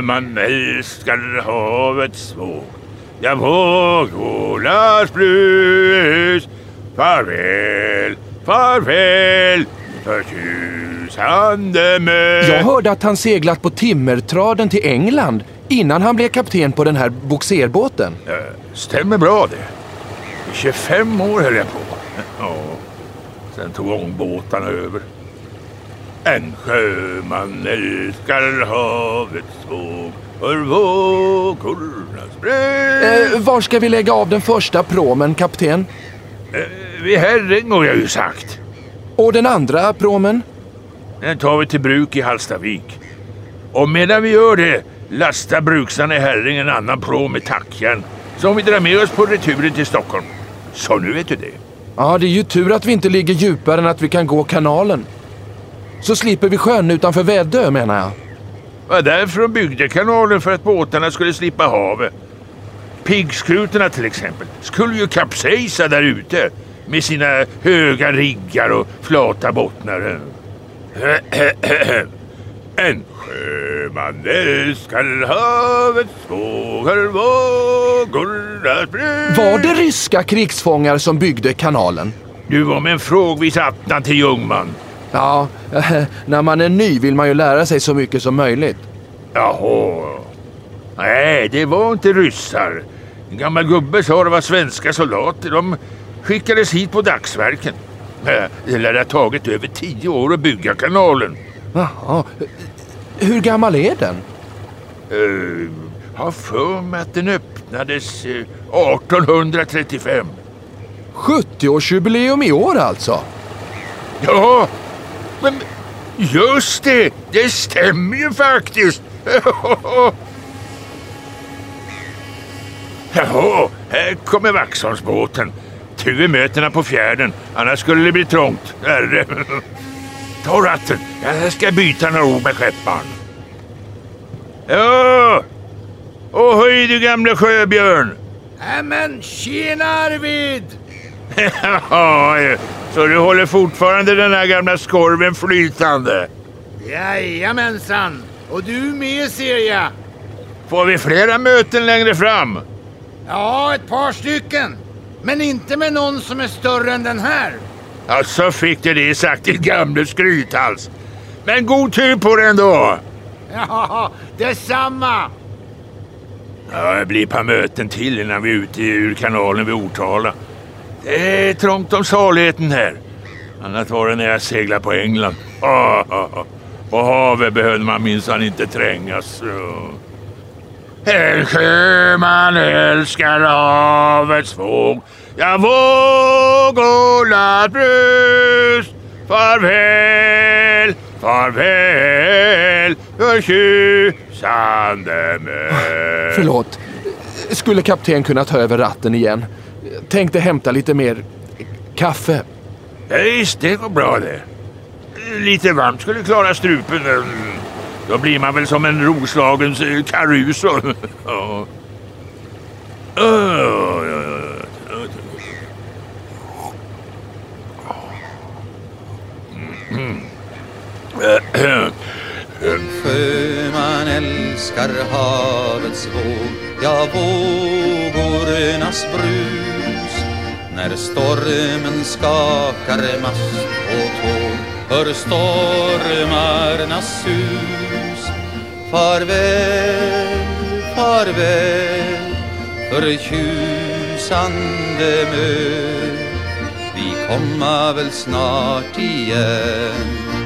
man älskar havets våg. Ja, vågornas brus. Farväl, farväl, förtjusande med. Jag hörde att han seglat på timmertraden till England innan han blev kapten på den här boxerbåten. Stämmer bra det. 25 år höll jag på. Ja, sen tog ångbåtarna över. En sjöman älskar havets våg, för vågornas brus. Var ska vi lägga av den första promen, kapten? Vid Herräng har jag ju sagt. Och den andra promen? Den tar vi till bruk i Hallstavik. Och medan vi gör det lastar bruksarna i Herräng en annan prom med tackjärn som vi drar med oss på returen till Stockholm. Så nu vet du det. Ja, det är ju tur att vi inte ligger djupare än att vi kan gå kanalen. Så slipper vi sjön utanför Väddö, menar jag. Ja, därför de byggde kanalen, för att båtarna skulle slippa havet. Piggskutorna till exempel skulle ju kapsejsa där ute med sina höga riggar och flata bottnar. En sjöman älskar havets vågor, vågornas brus. Var det ryska krigsfångar som byggde kanalen? Du var med en frågvis attnan till Ljungman. Ja, när man är ny vill man ju lära sig så mycket som möjligt. Jaha. Nej, det var inte ryssar. En gammal gubbe sa det var svenska soldater. De skickades hit på dagsverken. Det lär ha tagit över 10 år att bygga kanalen. Jaha. Hur gammal är den? Har för mig att den öppnades 1835. 70-årsjubileum i år alltså? Ja, men just det. Det stämmer ju faktiskt. Jaha, här kommer Vaxholmsbåten. Tur möterna på fjärden, annars skulle det bli trångt. Ta ratten, jag ska byta några ord med skepparen. Ja, och höj du gamla sjöbjörn. Men tjena Arvid! Ja, så du håller fortfarande den här gamla skorven flytande? Jajamensan, och du med ser jag. Får vi flera möten längre fram? Ja, ett par stycken. Men inte med någon som är större än den här. Ja, så fick du det sagt, din gamla skrythals. Men god tur på den då. Ja, detsamma. Ja, det blir ett par möten till innan vi är ute ur kanalen vid Ortala. Det är trångt om saligheten här. Annat var det när jag seglade på England. På havet behövde man minsann inte trängas. En sjöman älskar havets våg. Ja, vågornas brus. Farväl, farväl, förtjusande med. Förlåt. Skulle kapten kunna ta över ratten igen? Tänkte hämta lite mer kaffe. Ja, visst, det går bra det. Lite varmt skulle klara strupen. Då blir man väl som en Roslagens Caruso. Ja. En sjöman älskar havets våg, ja, vågornas brus. När stormen skakar mast och tåg, hör stormarnas sus. Farväl, farväl, förtjusande mö. Vi komma väl snart igen.